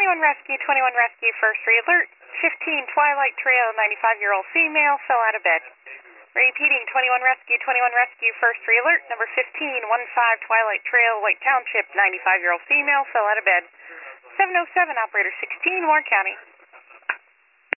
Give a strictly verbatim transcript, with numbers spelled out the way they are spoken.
twenty-one Rescue, twenty-one Rescue, first re-alert. fifteen Twilight Trail, ninety-five-year-old female, fell out of bed. Repeating, twenty-one Rescue, twenty-one Rescue, first re-alert. Number fifteen, fifteen Twilight Trail, White Township, ninety-five-year-old female, fell out of bed. seven oh seven, operator sixteen, Warren County.